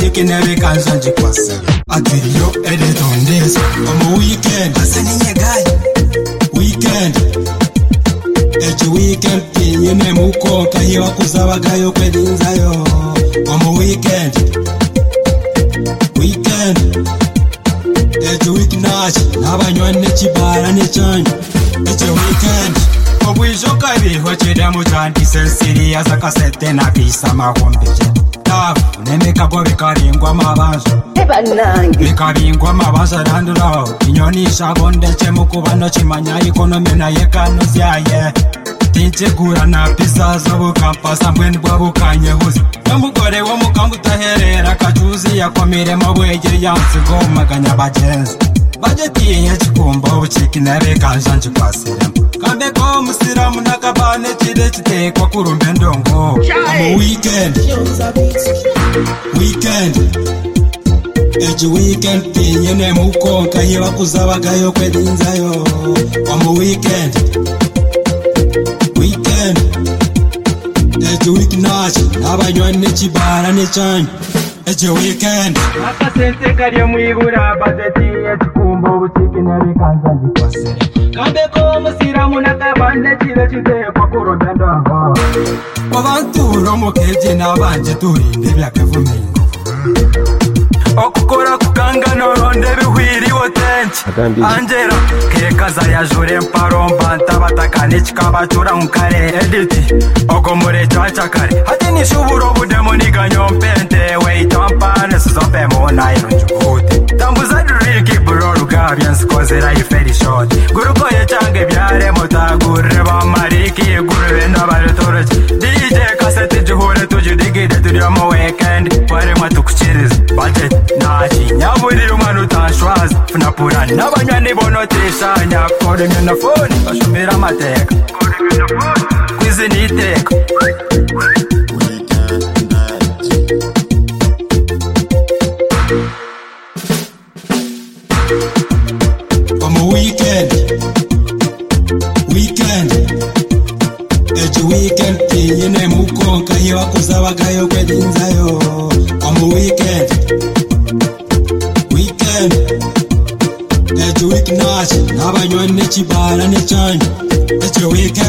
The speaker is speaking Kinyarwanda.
buchiki nebikanja njikwase atiriyo edetondesa omu weekend asaninye guy weekend ejo weekend pinyine mukonka hiwa kuzabagayo kwedinzayo omu weekend ejo weeknachi n'abanywanyi n'ekibara n'ekyanyu ejo weekend obwijoka ibiho kiremu cyandise siriya zakasete nakisa mahombeje tafu nemekagwa bikaringwa amabanja bikaringwa amabanja randuraho inyoni ishabo ndetse mu kubano kimanya ikonomi naye kano zyaye tintegura na pisa z'obukampasa mbweni bwabukanyehuzi n'umugore wo mukamba utaherera kacuzi yakomiremo bwegere yansigo maganya bagenzi bagetiye kikumba ubuciki nebekanja njikwasiremo kambe ko musiramu nakabane kide kitekwa kurumbe ndongo mu weekend ejo weekend pinyine mukonka hiwa kuzabagayo kwedinzayo mu weekend ejo weeknachi n'abanywanyi n'ekibara n'ekyanyu ejo weekend akasente kari mwibura bagetiye kikumba ubuciki nebekanja njikwasire kambe ko musiramu nakabane kide kitekwa kurumbe ndongo abantu romukeje n'abanje turinde byakavumenya okukora kukanga noronde bihwiriwe tenki angera kekaza yajure mparomba ntabatakane kikabacura nkare editi ogo mure cyacakare hati nishuburo budemo niganyo mpente weitampane suzope mona irunjukute tambuza driki bro gabyan skozera iferi shot guruko yechange byare motagure bamariki gurwe n'abaretoroje DJ kasete juhure tujudigide turyomo weekend pare matukuchiriza budget nachi nyaburi umwana utashwaza funapura n'abanyani bonotesha nyakore na phone bashumira amateka kwizi niteka omu weekend ejo weekend pinyine mukonka hiwa kuzabagayo kwedinzayo omu weekend ejo weeknachi n'abanywanyi n'ekibara n'ekyanyu ejo weekend